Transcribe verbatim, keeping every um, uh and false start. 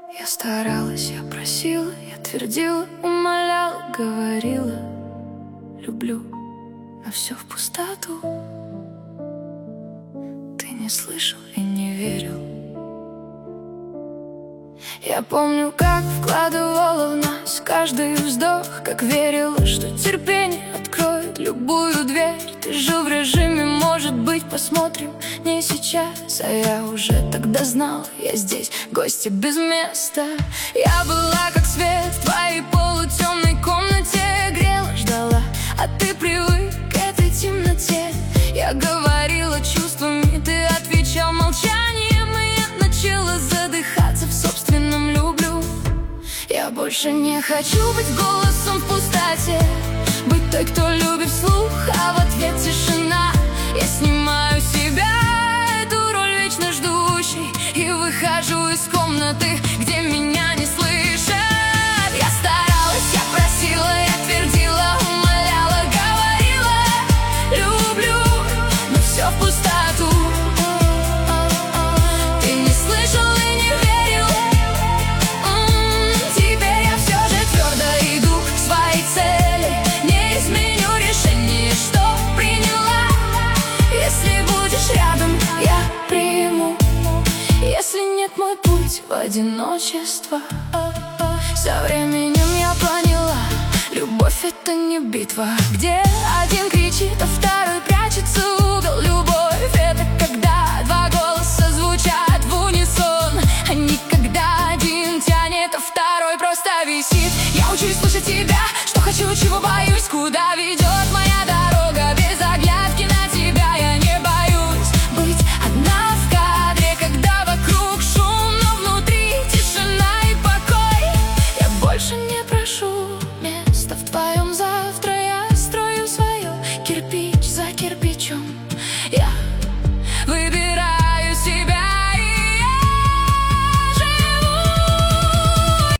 Я старалась, я просила, я твердила, умоляла, говорила: люблю, но все в пустоту. Ты не слышал и не верил. Я помню, как вкладывала в нас каждый вздох, как верила, что терпение откроет любую дверь. Ты жил в режиме, может быть, посмотрим, не сейчас. А я уже тогда знала, я здесь, гости без места. Я была как свет в твоей полутемной комнате, грела, ждала, а ты привык к этой темноте. Я говорила чувствами, ты отвечал молчанием, и я начала задыхаться в собственном люблю. Я больше не хочу быть голосом в пустоте, быть той, кто любит вслух, а в ответ тишина. Я снимаю с себя эту роль вечно ждущей и выхожу из комнаты, где меня не слышат. Я старалась, я просила, я твердила, умоляла, говорила: люблю, но все в пустоту. Ты не слышал и не верил. М-м, теперь я все же твердо иду к своей цели. Не изменю решение, что приняла. Если будешь рядом, я приму. Если нет, мой путь в одиночество. Со временем я поняла, любовь — это не битва, где один кричит, а второй прячется в угол. Любовь — это когда два голоса звучат в унисон, а не когда один тянет, а второй просто висит. Я учусь слушать тебя, что хочу, чего боюсь, куда ведет моя дорога. Без оглядки на тебя я не боюсь быть одна в кадре, когда вокруг шум, но внутри тишина и покой. Я больше не прошу места в твоем завтра, я строю свое кирпич за кирпичом. Я